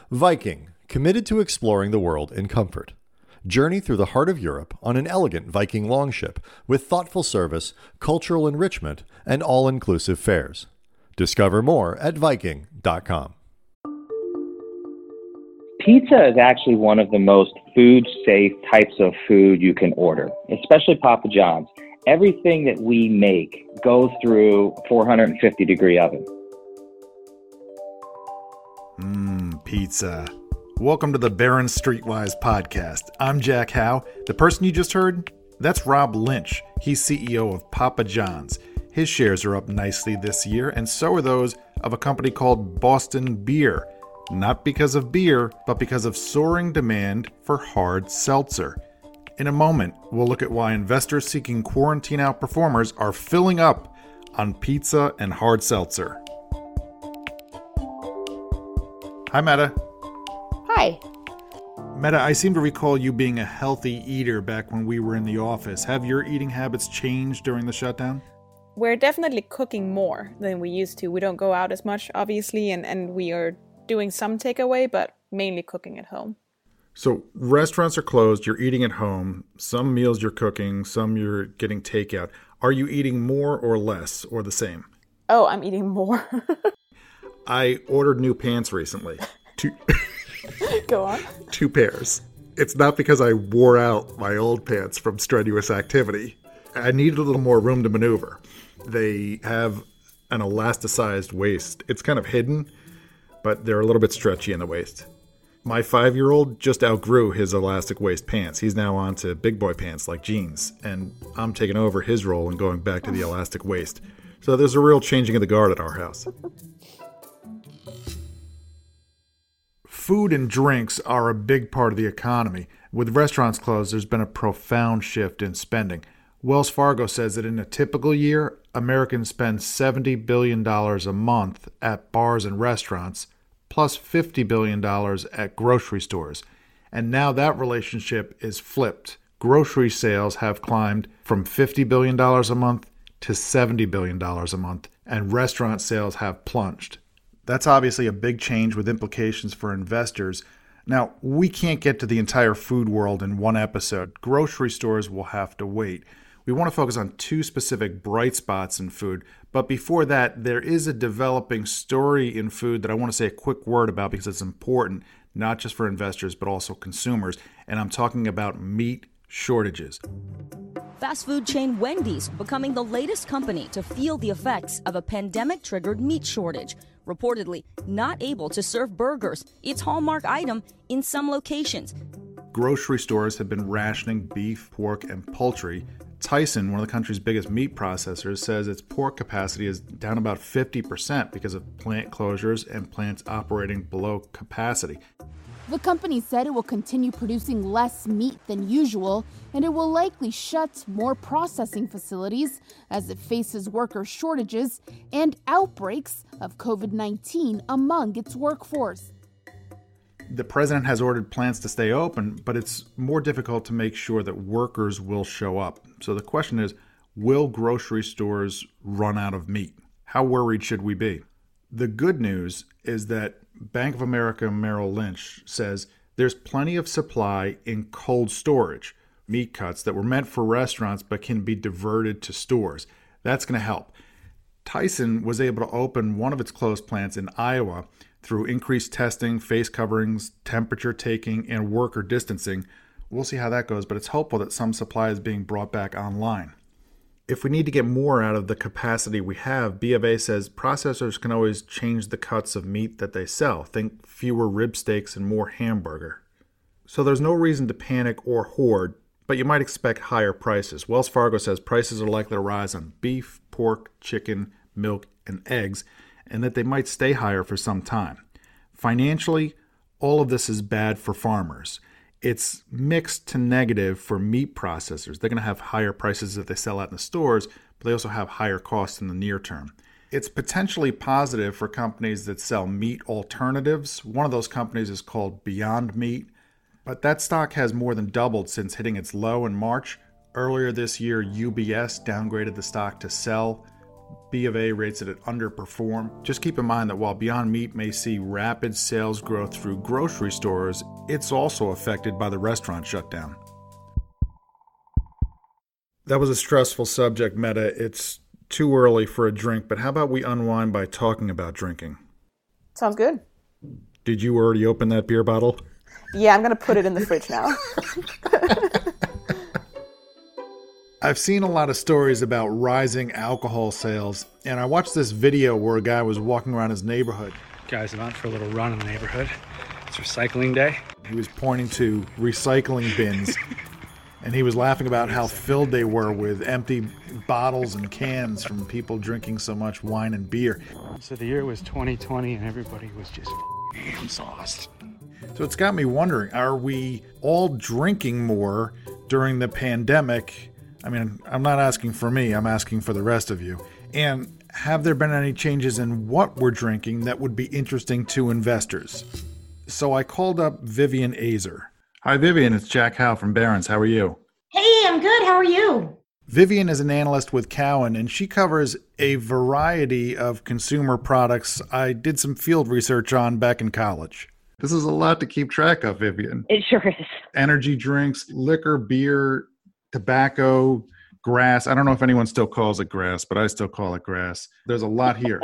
Viking, committed to exploring the world in comfort. Journey through the heart of Europe on an elegant Viking longship with thoughtful service, cultural enrichment, and all-inclusive fares. Discover more at Viking.com. Pizza is actually one of the most food-safe types of food you can order, especially Papa John's. Everything that we make goes through a 450-degree oven. Pizza. Welcome to the Barron Streetwise podcast. I'm Jack Howe. The person you just heard, that's Rob Lynch. He's CEO of Papa John's. His shares are up nicely this year, and so are those of a company called Boston Beer. Not because of beer, but because of soaring demand for hard seltzer. In a moment, we'll look at why investors seeking quarantine outperformers are filling up on pizza and hard seltzer. Hi, Meta. Hi. Meta, I seem to recall you being a healthy eater back when we were in the office. Have your eating habits changed during the shutdown? We're definitely cooking more than we used to. We don't go out as much, obviously, and we are doing some takeaway, but mainly cooking at home. So restaurants are closed, you're eating at home, some meals you're cooking, some you're getting takeout. Are you eating more or less or the same? Oh, I'm eating more. I ordered new pants recently. Go on. 2 pairs. It's not because I wore out my old pants from strenuous activity. I needed a little more room to maneuver. They have an elasticized waist. It's kind of hidden, but they're a little bit stretchy in the waist. My 5-year-old just outgrew his elastic waist pants. He's now on to big boy pants like jeans, and I'm taking over his role and going back to the elastic waist. So there's a real changing of the guard at our house. Food and drinks are a big part of the economy. With restaurants closed, there's been a profound shift in spending. Wells Fargo says that in a typical year, Americans spend $70 billion a month at bars and restaurants, plus $50 billion at grocery stores. And now that relationship is flipped. Grocery sales have climbed from $50 billion a month to $70 billion a month, and restaurant sales have plunged. That's obviously a big change with implications for investors. Now, we can't get to the entire food world in one episode. Grocery stores will have to wait. We want to focus on 2 specific bright spots in food. But before that, there is a developing story in food that I want to say a quick word about because it's important, not just for investors, but also consumers. And I'm talking about meat shortages. Fast food chain Wendy's becoming the latest company to feel the effects of a pandemic-triggered meat shortage. Reportedly not able to serve burgers, its hallmark item, in some locations. Grocery stores have been rationing beef, pork, and poultry. Tyson, one of the country's biggest meat processors, says its pork capacity is down about 50% because of plant closures and plants operating below capacity. The company said it will continue producing less meat than usual, and it will likely shut more processing facilities as it faces worker shortages and outbreaks of COVID-19 among its workforce. The president has ordered plants to stay open, but it's more difficult to make sure that workers will show up. So the question is, will grocery stores run out of meat? How worried should we be? The good news is that Bank of America Merrill Lynch says there's plenty of supply in cold storage, meat cuts that were meant for restaurants but can be diverted to stores. That's going to help. Tyson was able to open one of its closed plants in Iowa through increased testing, face coverings, temperature taking, and worker distancing. We'll see how that goes, but it's hopeful that some supply is being brought back online. If we need to get more out of the capacity we have, B of A says processors can always change the cuts of meat that they sell. Think fewer rib steaks and more hamburger. So there's no reason to panic or hoard, but you might expect higher prices. Wells Fargo says prices are likely to rise on beef, pork, chicken, milk, and eggs, and that they might stay higher for some time. Financially, all of this is bad for farmers. It's mixed to negative for meat processors. They're going to have higher prices that they sell out in the stores, but they also have higher costs in the near term. It's potentially positive for companies that sell meat alternatives. One of those companies is called Beyond Meat, but that stock has more than doubled since hitting its low in March. Earlier this year, UBS downgraded the stock to sell. B of A rates it at underperform. Just keep in mind that while Beyond Meat may see rapid sales growth through grocery stores, it's also affected by the restaurant shutdown. That was a stressful subject, Meta. It's too early for a drink, but how about we unwind by talking about drinking? Sounds good. Did you already open that beer bottle? Yeah, I'm going to put it in the fridge now. I've seen a lot of stories about rising alcohol sales, and I watched this video where a guy was walking around his neighborhood. Guys went out for a little run in the neighborhood. It's recycling day. He was pointing to recycling bins, and he was laughing about how filled they were with empty bottles and cans from people drinking so much wine and beer. So the year was 2020, and everybody was just sauced. So it's got me wondering, are we all drinking more during the pandemic? I mean, I'm not asking for me, I'm asking for the rest of you. And have there been any changes in what we're drinking that would be interesting to investors? So I called up Vivian Azer. Hi, Vivian. It's Jack Howe from Barron's. How are you? Hey, I'm good. How are you? Vivian is an analyst with Cowen, and she covers a variety of consumer products I did some field research on back in college. This is a lot to keep track of, Vivian. It sure is. Energy drinks, liquor, beer, tobacco, grass. I don't know if anyone still calls it grass, but I still call it grass. There's a lot here.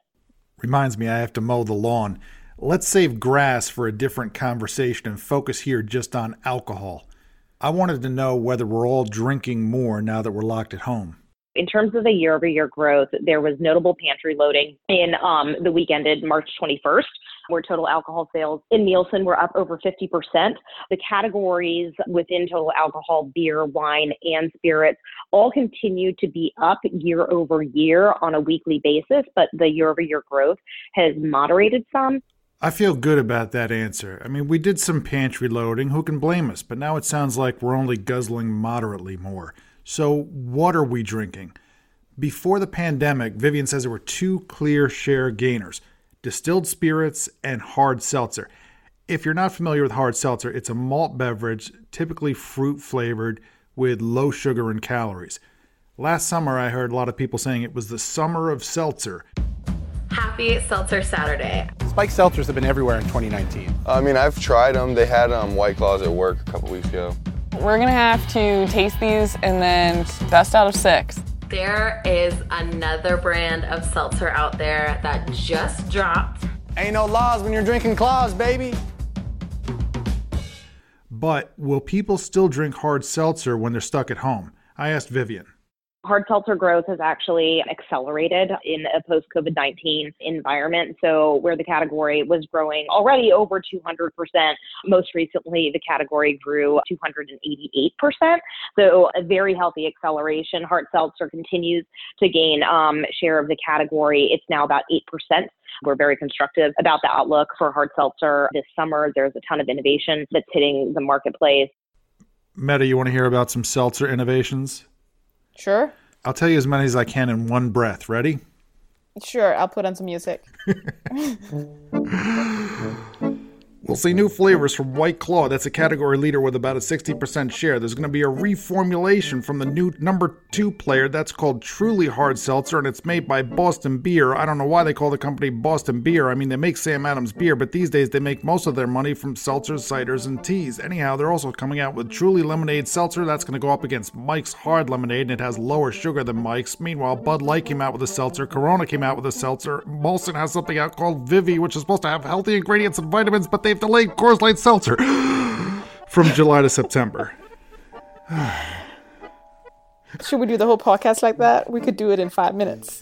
Reminds me I have to mow the lawn. Let's save grass for a different conversation and focus here just on alcohol. I wanted to know whether we're all drinking more now that we're locked at home. In terms of the year-over-year growth, there was notable pantry loading in the week ended March 21st, where total alcohol sales in Nielsen were up over 50%. The categories within total alcohol, beer, wine, and spirits, all continue to be up year over year on a weekly basis, but the year-over-year growth has moderated some. I feel good about that answer. I mean, we did some pantry loading. Who can blame us? But now it sounds like we're only guzzling moderately more. So what are we drinking? Before the pandemic, Vivian says there were two clear share gainers: distilled spirits and hard seltzer. If you're not familiar with hard seltzer, it's a malt beverage, typically fruit flavored with low sugar and calories. Last summer, I heard a lot of people saying it was the summer of seltzer. Happy Seltzer Saturday. Spiked seltzers have been everywhere in 2019. I mean, I've tried them. They had White Claws at work a couple weeks ago. We're going to have to taste these and then best out of 6. There is another brand of seltzer out there that just dropped. Ain't no laws when you're drinking claws, baby. But will people still drink hard seltzer when they're stuck at home? I asked Vivian. Hard seltzer growth has actually accelerated in a post-COVID-19 environment. So where the category was growing already over 200%, most recently the category grew 288%. So a very healthy acceleration. Hard seltzer continues to gain share of the category. It's now about 8%. We're very constructive about the outlook for hard seltzer this summer. There's a ton of innovation that's hitting the marketplace. Meta, you want to hear about some seltzer innovations? Sure. I'll tell you as many as I can in one breath. Ready? Sure, I'll put on some music. We'll see new flavors from White Claw. That's a category leader with about a 60% share. There's going to be a reformulation from the new number 2 player. That's called Truly Hard Seltzer, and it's made by Boston Beer. I don't know why they call the company Boston Beer. I mean, they make Sam Adams beer, but these days they make most of their money from seltzers, ciders, and teas. Anyhow, they're also coming out with Truly Lemonade Seltzer. That's going to go up against Mike's Hard Lemonade, and it has lower sugar than Mike's. Meanwhile, Bud Light came out with a seltzer. Corona came out with a seltzer. Molson has something out called Vivi, which is supposed to have healthy ingredients and vitamins, but they've delayed Coors Light Seltzer from July to September. Should we do the whole podcast like that? We could do it in 5 minutes.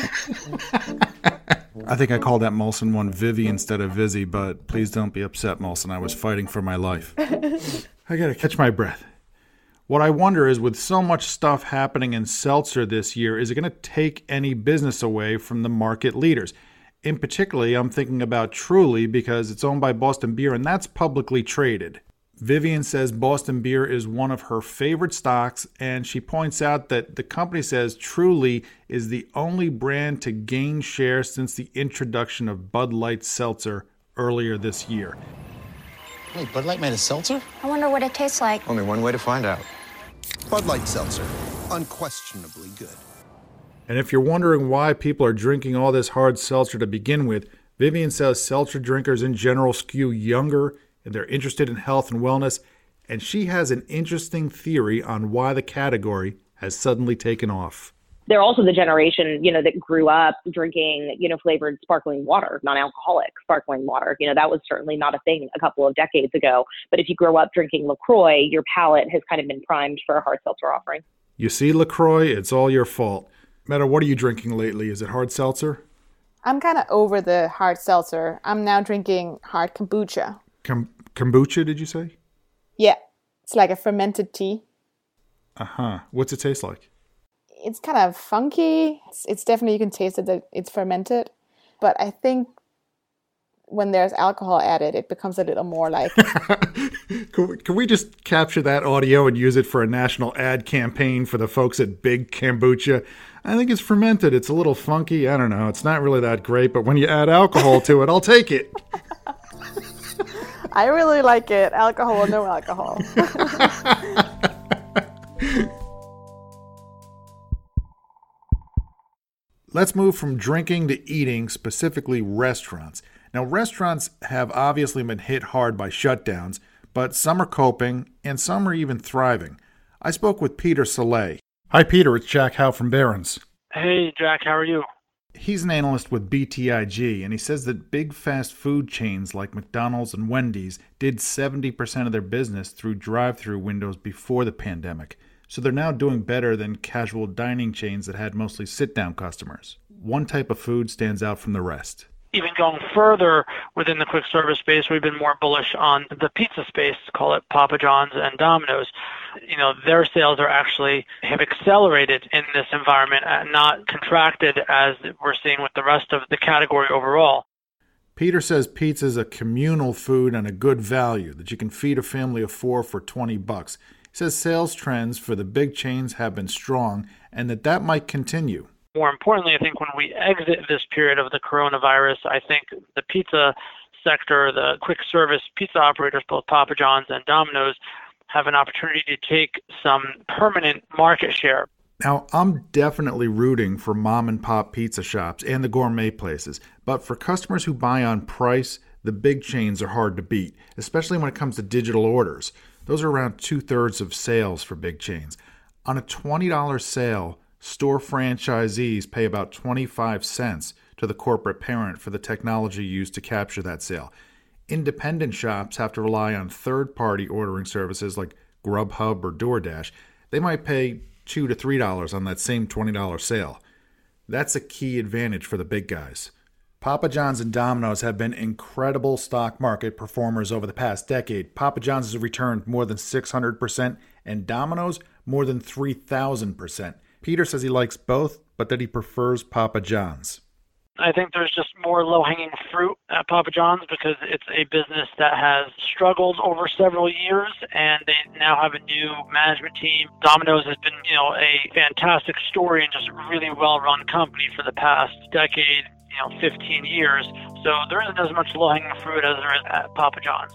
I think I called that Molson one Vivi instead of Vizzy, but please don't be upset, Molson. I was fighting for my life. I gotta catch my breath. What I wonder is, with so much stuff happening in seltzer this year, is it going to take any business away from the market leaders? In particular, I'm thinking about Truly because it's owned by Boston Beer and that's publicly traded. Vivian says Boston Beer is one of her favorite stocks, and she points out that the company says Truly is the only brand to gain share since the introduction of Bud Light Seltzer earlier this year. Wait, Bud Light made a seltzer? I wonder what it tastes like. Only one way to find out. Bud Light Seltzer, unquestionably good. And if you're wondering why people are drinking all this hard seltzer to begin with, Vivian says seltzer drinkers in general skew younger and they're interested in health and wellness. And she has an interesting theory on why the category has suddenly taken off. They're also the generation, that grew up drinking, flavored sparkling water, non-alcoholic sparkling water. That was certainly not a thing a couple of decades ago. But if you grow up drinking LaCroix, your palate has kind of been primed for a hard seltzer offering. You see, LaCroix, it's all your fault. Meta, what are you drinking lately? Is it hard seltzer? I'm kind of over the hard seltzer. I'm now drinking hard kombucha. Kombucha, did you say? Yeah, it's like a fermented tea. Uh-huh. What's it taste like? It's kind of funky. It's definitely, you can taste it that it's fermented. But I think when there's alcohol added, it becomes a little more like... Can we just capture that audio and use it for a national ad campaign for the folks at Big Kombucha? I think it's fermented. It's a little funky. I don't know. It's not really that great, but when you add alcohol to it, I'll take it. I really like it. Alcohol or no alcohol. Let's move from drinking to eating, specifically restaurants. Now, restaurants have obviously been hit hard by shutdowns, but some are coping and some are even thriving. I spoke with Peter Saleh. Hi, Peter. It's Jack Howe from Barron's. Hey, Jack. How are you? He's an analyst with BTIG, and he says that big fast food chains like McDonald's and Wendy's did 70% of their business through drive-through windows before the pandemic. So they're now doing better than casual dining chains that had mostly sit-down customers. One type of food stands out from the rest. Even going further within the quick service space, we've been more bullish on the pizza space, call it Papa John's and Domino's. Their sales have accelerated in this environment and not contracted as we're seeing with the rest of the category overall. Peter says pizza is a communal food and a good value that you can feed a family of 4 for $20. He says sales trends for the big chains have been strong and that might continue. More importantly, I think when we exit this period of the coronavirus, I think the pizza sector, the quick service pizza operators, both Papa John's and Domino's, have an opportunity to take some permanent market share. Now, I'm definitely rooting for mom and pop pizza shops and the gourmet places, but for customers who buy on price, the big chains are hard to beat, especially when it comes to digital orders. Those are around 2/3 of sales for big chains. On a $20 sale, store franchisees pay about 25 cents to the corporate parent for the technology used to capture that sale. Independent shops have to rely on third-party ordering services like Grubhub or DoorDash. They might pay $2 to $3 on that same $20 sale. That's a key advantage for the big guys. Papa John's and Domino's have been incredible stock market performers over the past decade. Papa John's has returned more than 600% and Domino's more than 3,000%. Peter says he likes both, but that he prefers Papa John's. I think there's just more low-hanging fruit at Papa John's because it's a business that has struggled over several years, and they now have a new management team. Domino's has been, a fantastic story and just really well-run company for the past decade, 15 years. So there isn't as much low-hanging fruit as there is at Papa John's.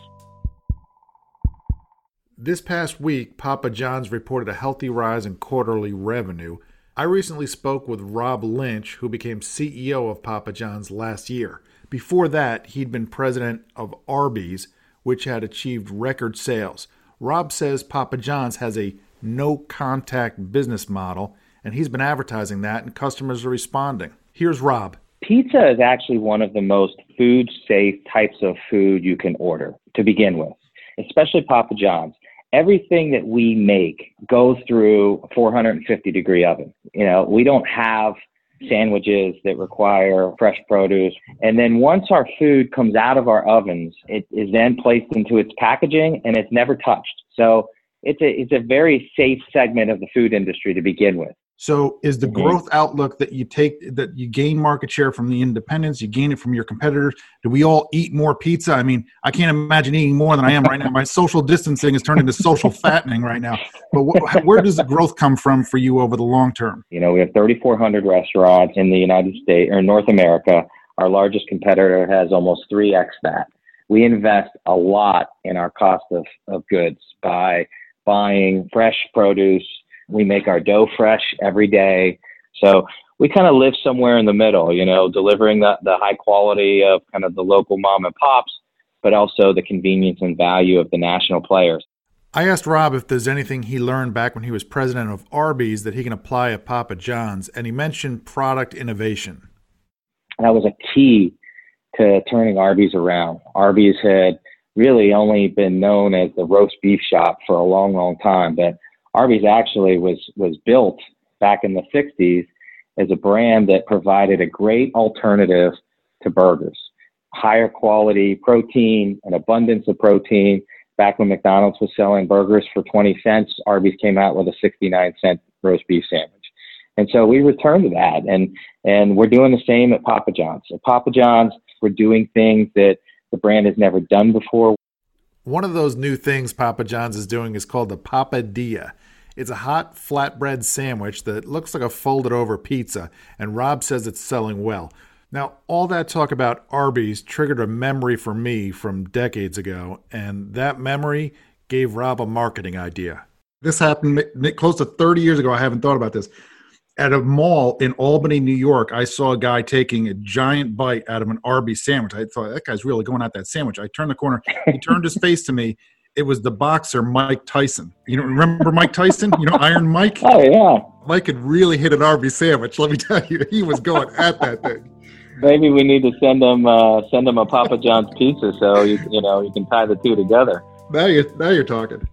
This past week, Papa John's reported a healthy rise in quarterly revenue. I recently spoke with Rob Lynch, who became CEO of Papa John's last year. Before that, he'd been president of Arby's, which had achieved record sales. Rob says Papa John's has a no-contact business model, and he's been advertising that, and customers are responding. Here's Rob. Pizza is actually one of the most food-safe types of food you can order to begin with, especially Papa John's. Everything that we make goes through a 450-degree oven. We don't have sandwiches that require fresh produce. And then once our food comes out of our ovens, it is then placed into its packaging and it's never touched. So it's a very safe segment of the food industry to begin with. So is the growth outlook that you gain market share from the independents, you gain it from your competitors? Do we all eat more pizza? I mean, I can't imagine eating more than I am right now. My social distancing has turned into social fattening right now. But where does the growth come from for you over the long term? We have 3,400 restaurants in the United States or North America. Our largest competitor has almost 3x that. We invest a lot in our cost of goods by buying fresh produce. We make our dough fresh every day. So we kind of live somewhere in the middle, delivering the high quality of kind of the local mom and pops, but also the convenience and value of the national players. I asked Rob if there's anything he learned back when he was president of Arby's that he can apply at Papa John's, and he mentioned product innovation. That was a key to turning Arby's around. Arby's had really only been known as the roast beef shop for a long, long time, but Arby's actually was built back in the 60s as a brand that provided a great alternative to burgers. Higher quality protein, an abundance of protein. Back when McDonald's was selling burgers for 20 cents, Arby's came out with a 69-cent roast beef sandwich. And so we returned to that, and we're doing the same at Papa John's. At Papa John's, we're doing things that the brand has never done before. One of those new things Papa John's is doing is called the Papadilla. It's a hot flatbread sandwich that looks like a folded over pizza, and Rob says it's selling well. Now, all that talk about Arby's triggered a memory for me from decades ago, and that memory gave Rob a marketing idea. This happened close to 30 years ago. I haven't thought about this. At a mall in Albany, New York, I saw a guy taking a giant bite out of an Arby's sandwich. I thought, that guy's really going at that sandwich. I turned the corner. He turned his face to me. It was the boxer Mike Tyson. Remember Mike Tyson? Iron Mike? Oh, yeah. Mike had really hit an Arby's sandwich. Let me tell you, he was going at that thing. Maybe we need to send him a Papa John's pizza so you can tie the two together. Now you're talking.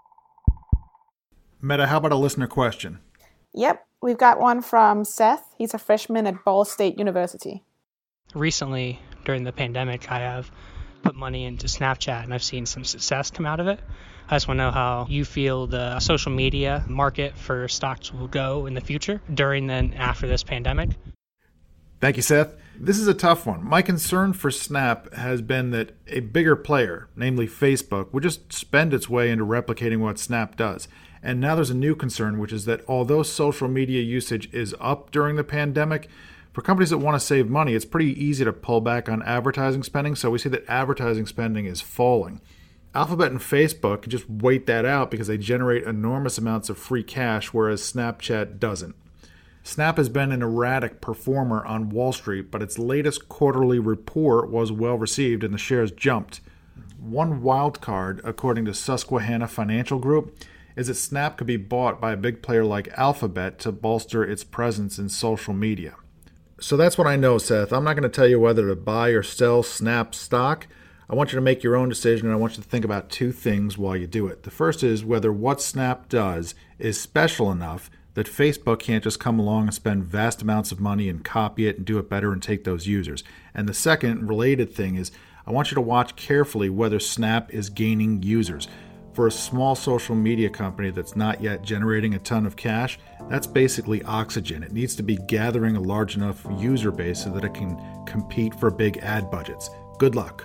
Meta, how about a listener question? Yep, we've got one from Seth. He's a freshman at Ball State University. Recently, during the pandemic, I have put money into Snapchat, and I've seen some success come out of it. I just want to know how you feel the social media market for stocks will go in the future, during and after this pandemic. Thank you, Seth. This is a tough one. My concern for Snap has been that a bigger player, namely Facebook, would just spend its way into replicating what Snap does. And now there's a new concern, which is that although social media usage is up during the pandemic, for companies that want to save money, it's pretty easy to pull back on advertising spending. So we see that advertising spending is falling. Alphabet and Facebook can just wait that out because they generate enormous amounts of free cash, whereas Snapchat doesn't. Snap has been an erratic performer on Wall Street, but its latest quarterly report was well received and the shares jumped. One wild card, according to Susquehanna Financial Group, is that Snap could be bought by a big player like Alphabet to bolster its presence in social media. So that's what I know, Seth. I'm not going to tell you whether to buy or sell Snap stock. I want you to make your own decision, and I want you to think about two things while you do it. The first is whether what Snap does is special enough that Facebook can't just come along and spend vast amounts of money and copy it and do it better and take those users. And the second related thing is I want you to watch carefully whether Snap is gaining users. For a small social media company that's not yet generating a ton of cash, that's basically oxygen. It needs to be gathering a large enough user base so that it can compete for big ad budgets. Good luck.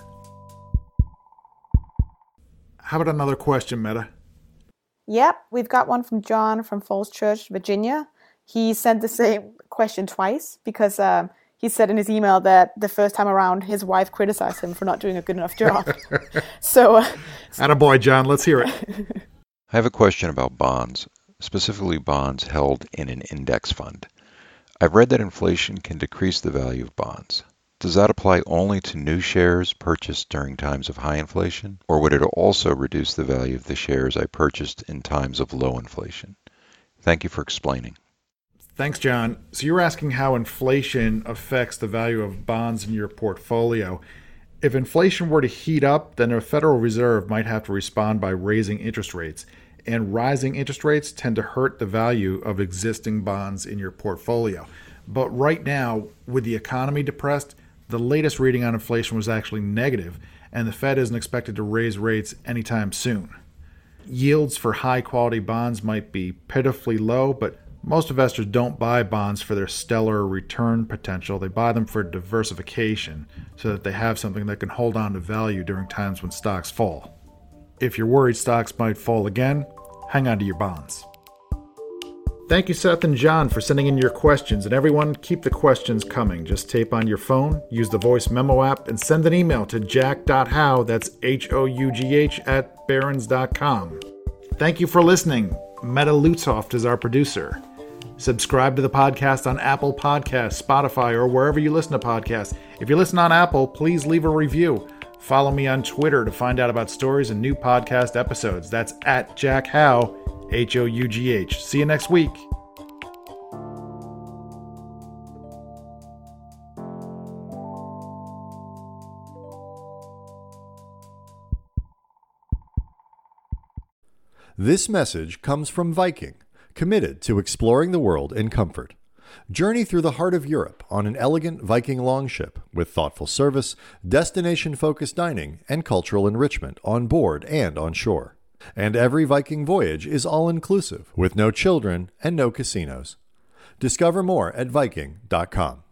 How about another question, Meta? Yep, we've got one from John from Falls Church, Virginia. He sent the same question twice because he said in his email that the first time around his wife criticized him for not doing a good enough job. Attaboy, John. Let's hear it. I have a question about bonds, specifically bonds held in an index fund. I've read that inflation can decrease the value of bonds. Does that apply only to new shares purchased during times of high inflation, or would it also reduce the value of the shares I purchased in times of low inflation? Thank you for explaining. Thanks, John. So you're asking how inflation affects the value of bonds in your portfolio. If inflation were to heat up, then the Federal Reserve might have to respond by raising interest rates. And rising interest rates tend to hurt the value of existing bonds in your portfolio. But right now, with the economy depressed, the latest reading on inflation was actually negative, and the Fed isn't expected to raise rates anytime soon. Yields for high-quality bonds might be pitifully low, but most investors don't buy bonds for their stellar return potential. They buy them for diversification so that they have something that can hold on to value during times when stocks fall. If you're worried stocks might fall again, hang on to your bonds. Thank you, Seth and John, for sending in your questions. And everyone, keep the questions coming. Just tape on your phone, use the voice memo app, and send an email to jack.hough, that's Hough, @barons.com. Thank you for listening. Meta Lutzoft is our producer. Subscribe to the podcast on Apple Podcasts, Spotify, or wherever you listen to podcasts. If you listen on Apple, please leave a review. Follow me on Twitter to find out about stories and new podcast episodes. That's at Jack Hough, Hough. See you next week. This message comes from Viking, committed to exploring the world in comfort. Journey through the heart of Europe on an elegant Viking longship with thoughtful service, destination-focused dining, and cultural enrichment on board and on shore. And every Viking voyage is all-inclusive, with no children and no casinos. Discover more at Viking.com.